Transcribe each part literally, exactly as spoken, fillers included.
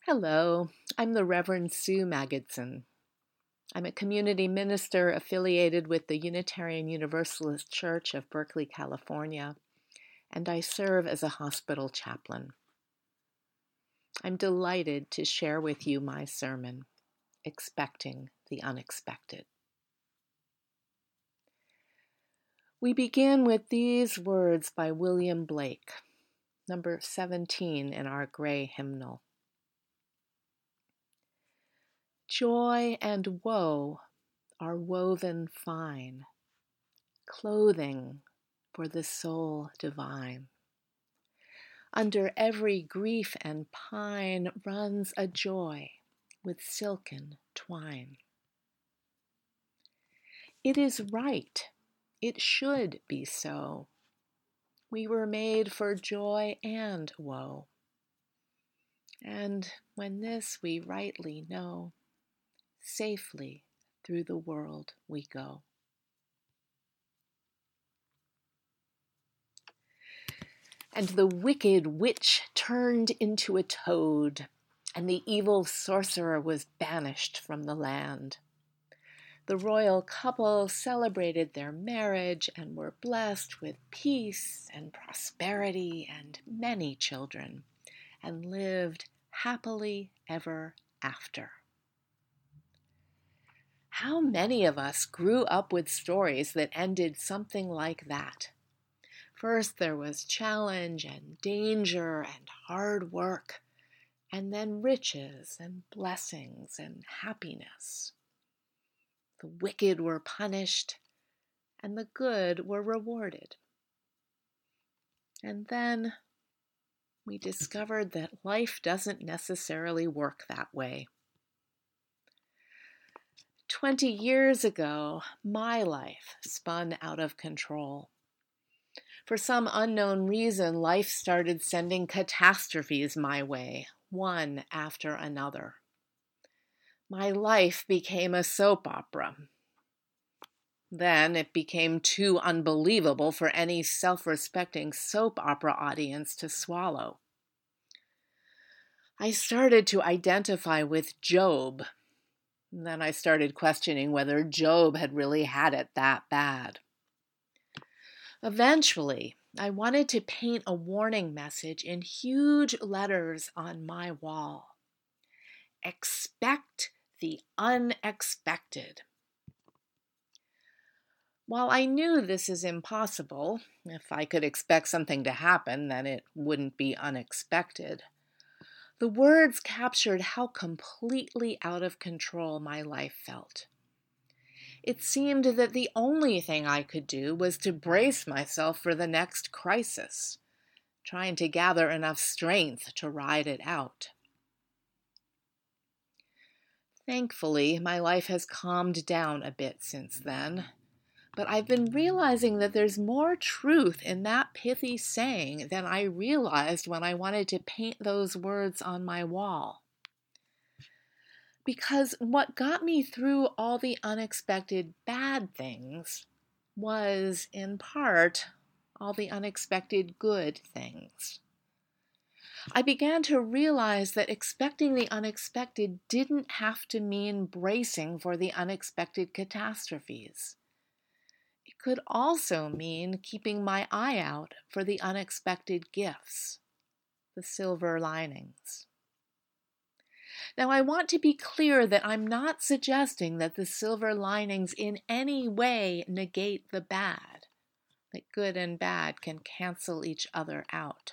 Hello, I'm the Reverend Sue Magidson. I'm a community minister affiliated with the Unitarian Universalist Church of Berkeley, California, and I serve as a hospital chaplain. I'm delighted to share with you my sermon, Expecting the Unexpected. We begin with these words by William Blake, number seventeen in our gray hymnal. Joy and woe are woven fine, clothing for the soul divine. Under every grief and pine runs a joy with silken twine. It is right, it should be so. We were made for joy and woe. And when this we rightly know, safely through the world we go. And the wicked witch turned into a toad, and the evil sorcerer was banished from the land. The royal couple celebrated their marriage and were blessed with peace and prosperity and many children, and lived happily ever after. How many of us grew up with stories that ended something like that? First there was challenge and danger and hard work, and then riches and blessings and happiness. The wicked were punished, and the good were rewarded. And then we discovered that life doesn't necessarily work that way. Twenty years ago, my life spun out of control. For some unknown reason, life started sending catastrophes my way, one after another. My life became a soap opera. Then it became too unbelievable for any self-respecting soap opera audience to swallow. I started to identify with Job. Then I started questioning whether Job had really had it that bad. Eventually, I wanted to paint a warning message in huge letters on my wall. Expect the unexpected. While I knew this is impossible, if I could expect something to happen, then it wouldn't be unexpected. The words captured how completely out of control my life felt. It seemed that the only thing I could do was to brace myself for the next crisis, trying to gather enough strength to ride it out. Thankfully, my life has calmed down a bit since then, but I've been realizing that there's more truth in that pithy saying than I realized when I wanted to paint those words on my wall. Because what got me through all the unexpected bad things was, in part, all the unexpected good things. I began to realize that expecting the unexpected didn't have to mean bracing for the unexpected catastrophes. It could also mean keeping my eye out for the unexpected gifts, the silver linings. Now, I want to be clear that I'm not suggesting that the silver linings in any way negate the bad, that good and bad can cancel each other out.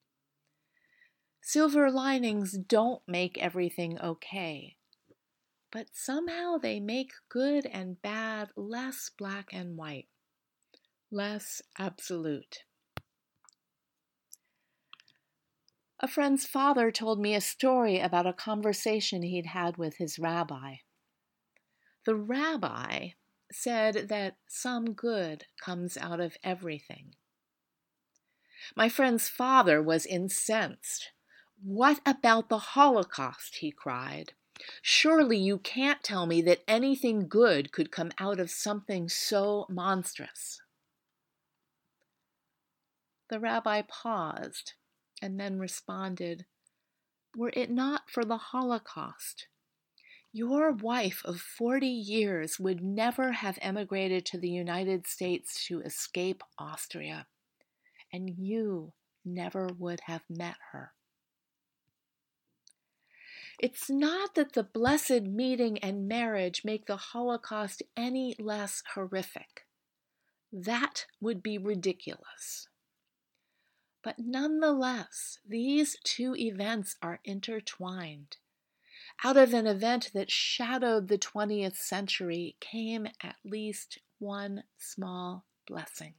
Silver linings don't make everything okay, but somehow they make good and bad less black and white, less absolute. A friend's father told me a story about a conversation he'd had with his rabbi. The rabbi said that some good comes out of everything. My friend's father was incensed. "What about the Holocaust?" he cried. "Surely you can't tell me that anything good could come out of something so monstrous." The rabbi paused and then responded, were it not for the Holocaust, your wife of forty years would never have emigrated to the United States to escape Austria, and you never would have met her. It's not that the blessed meeting and marriage make the Holocaust any less horrific. That would be ridiculous. But nonetheless, these two events are intertwined. Out of an event that shadowed the twentieth century came at least one small blessing.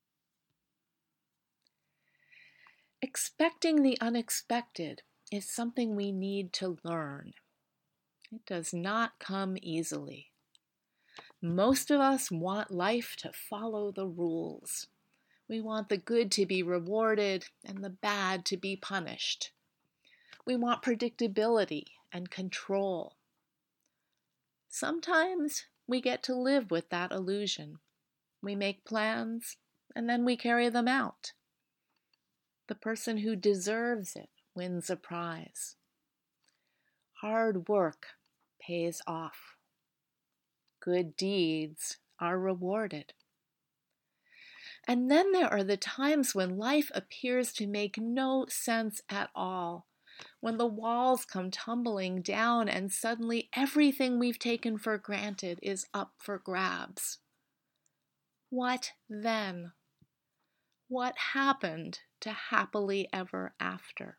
Expecting the unexpected is something we need to learn. It does not come easily. Most of us want life to follow the rules. We want the good to be rewarded and the bad to be punished. We want predictability and control. Sometimes we get to live with that illusion. We make plans and then we carry them out. The person who deserves it wins a prize. Hard work pays off. Good deeds are rewarded. And then there are the times when life appears to make no sense at all, when the walls come tumbling down and suddenly everything we've taken for granted is up for grabs. What then? What happened to happily ever after?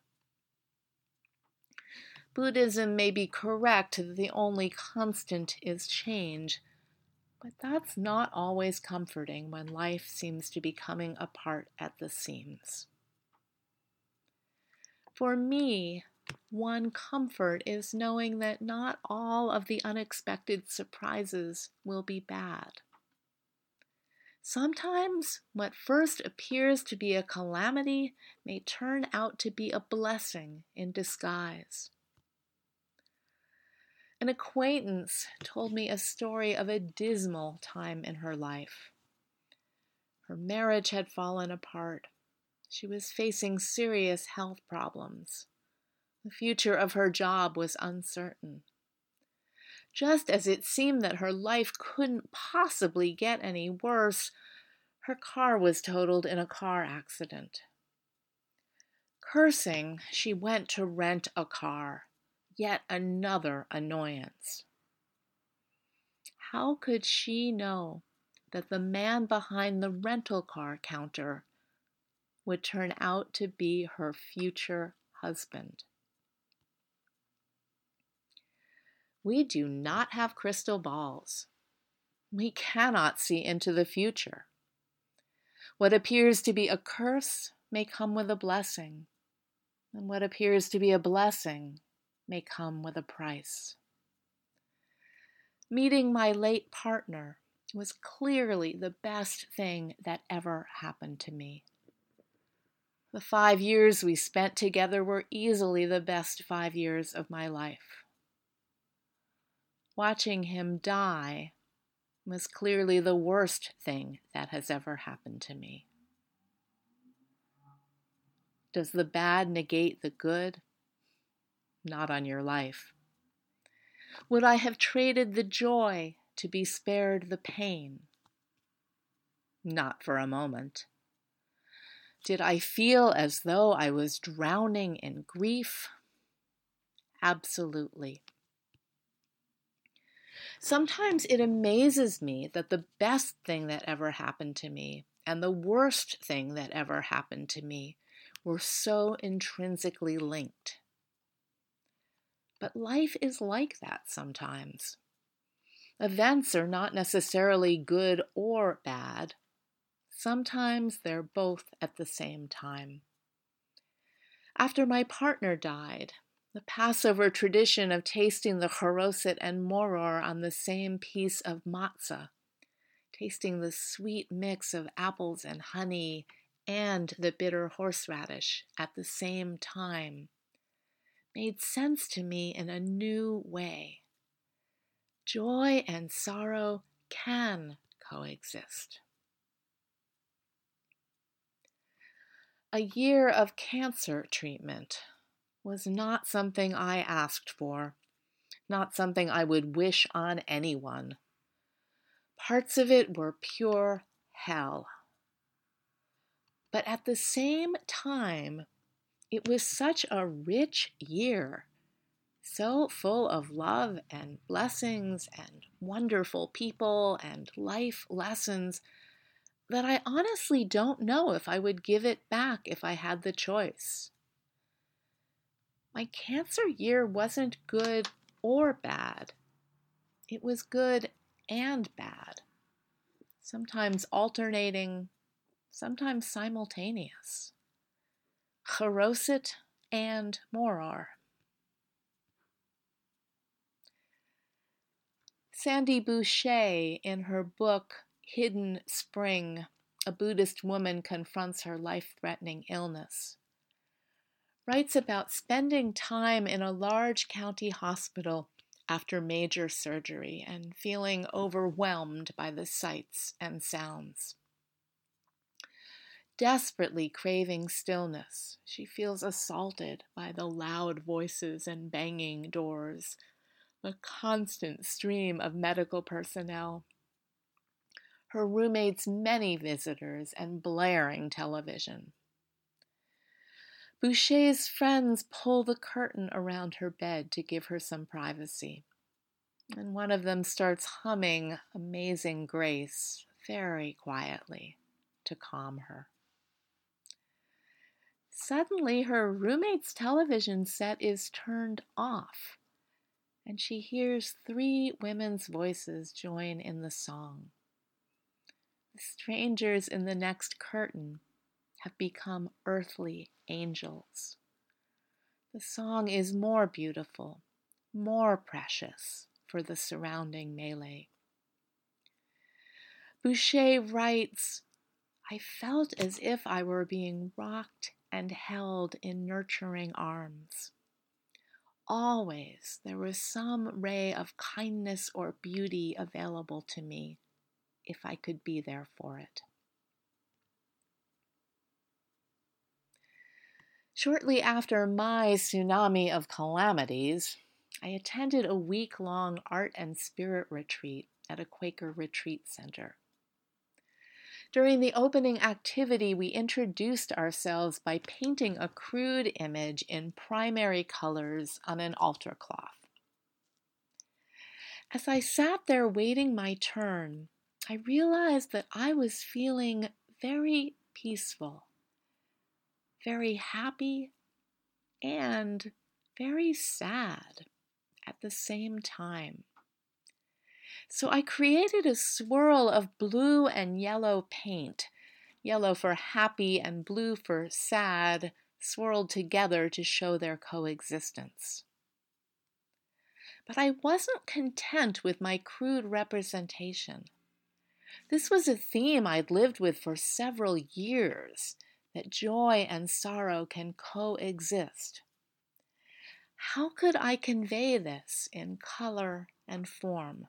Buddhism may be correct that the only constant is change, but that's not always comforting when life seems to be coming apart at the seams. For me, one comfort is knowing that not all of the unexpected surprises will be bad. Sometimes what first appears to be a calamity may turn out to be a blessing in disguise. An acquaintance told me a story of a dismal time in her life. Her marriage had fallen apart. She was facing serious health problems. The future of her job was uncertain. Just as it seemed that her life couldn't possibly get any worse, her car was totaled in a car accident. Cursing, she went to rent a car. Yet another annoyance. How could she know that the man behind the rental car counter would turn out to be her future husband? We do not have crystal balls. We cannot see into the future. What appears to be a curse may come with a blessing, and what appears to be a blessing may come with a price. Meeting my late partner was clearly the best thing that ever happened to me. The five years we spent together were easily the best five years of my life. Watching him die was clearly the worst thing that has ever happened to me. Does the bad negate the good? Not on your life. Would I have traded the joy to be spared the pain? Not for a moment. Did I feel as though I was drowning in grief? Absolutely. Sometimes it amazes me that the best thing that ever happened to me and the worst thing that ever happened to me were so intrinsically linked. But life is like that sometimes. Events are not necessarily good or bad. Sometimes they're both at the same time. After my partner died, the Passover tradition of tasting the charoset and moror on the same piece of matzah, tasting the sweet mix of apples and honey and the bitter horseradish at the same time, made sense to me in a new way. Joy and sorrow can coexist. A year of cancer treatment was not something I asked for, not something I would wish on anyone. Parts of it were pure hell. But at the same time, it was such a rich year, so full of love and blessings and wonderful people and life lessons that I honestly don't know if I would give it back if I had the choice. My cancer year wasn't good or bad. It was good and bad, sometimes alternating, sometimes simultaneous. Cheroset and Moror. Sandy Boucher, in her book Hidden Spring, a Buddhist woman confronts her life-threatening illness, writes about spending time in a large county hospital after major surgery and feeling overwhelmed by the sights and sounds. Desperately craving stillness, she feels assaulted by the loud voices and banging doors, the constant stream of medical personnel, her roommate's many visitors, and blaring television. Boucher's friends pull the curtain around her bed to give her some privacy, and one of them starts humming Amazing Grace very quietly to calm her. Suddenly, her roommate's television set is turned off, and she hears three women's voices join in the song. The strangers in the next curtain have become earthly angels. The song is more beautiful, more precious for the surrounding melee. Boucher writes, I felt as if I were being rocked and held in nurturing arms. Always there was some ray of kindness or beauty available to me if I could be there for it. Shortly after my tsunami of calamities, I attended a week-long art and spirit retreat at a Quaker retreat center. During the opening activity, we introduced ourselves by painting a crude image in primary colors on an altar cloth. As I sat there waiting my turn, I realized that I was feeling very peaceful, very happy, and very sad at the same time. So I created a swirl of blue and yellow paint, yellow for happy and blue for sad, swirled together to show their coexistence. But I wasn't content with my crude representation. This was a theme I'd lived with for several years, that joy and sorrow can coexist. How could I convey this in color and form?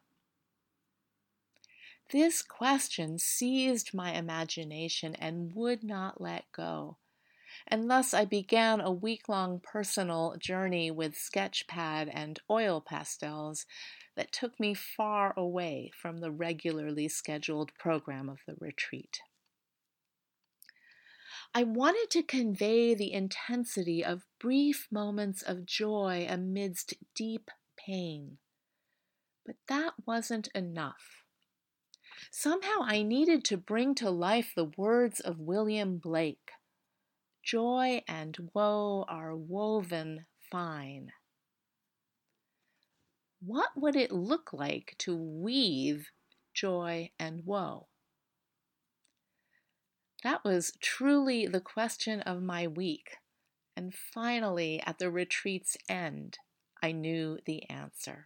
This question seized my imagination and would not let go, and thus I began a week-long personal journey with sketchpad and oil pastels that took me far away from the regularly scheduled program of the retreat. I wanted to convey the intensity of brief moments of joy amidst deep pain, but that wasn't enough. Somehow I needed to bring to life the words of William Blake. Joy and woe are woven fine. What would it look like to weave joy and woe? That was truly the question of my week, and finally, at the retreat's end, I knew the answer.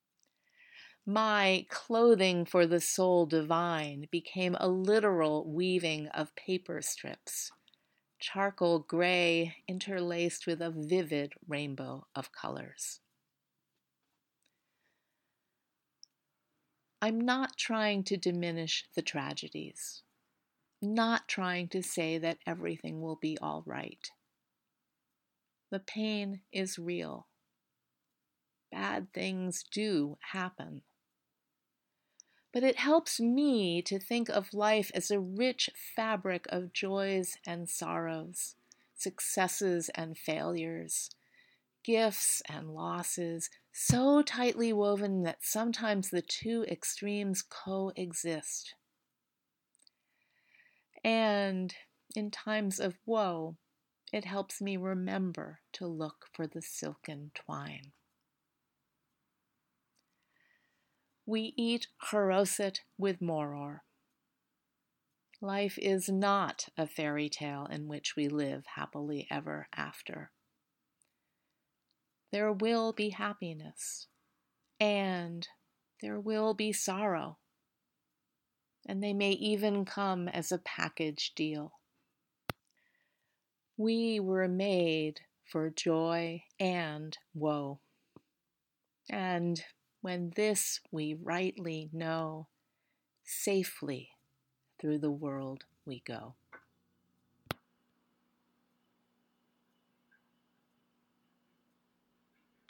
My clothing for the soul divine became a literal weaving of paper strips, charcoal gray interlaced with a vivid rainbow of colors. I'm not trying to diminish the tragedies, not trying to say that everything will be all right. The pain is real. Bad things do happen. But it helps me to think of life as a rich fabric of joys and sorrows, successes and failures, gifts and losses, so tightly woven that sometimes the two extremes coexist. And in times of woe, it helps me remember to look for the silken twine. We eat charoset with moror. Life is not a fairy tale in which we live happily ever after. There will be happiness, and there will be sorrow, and they may even come as a package deal. We were made for joy and woe, and when this we rightly know, safely through the world we go.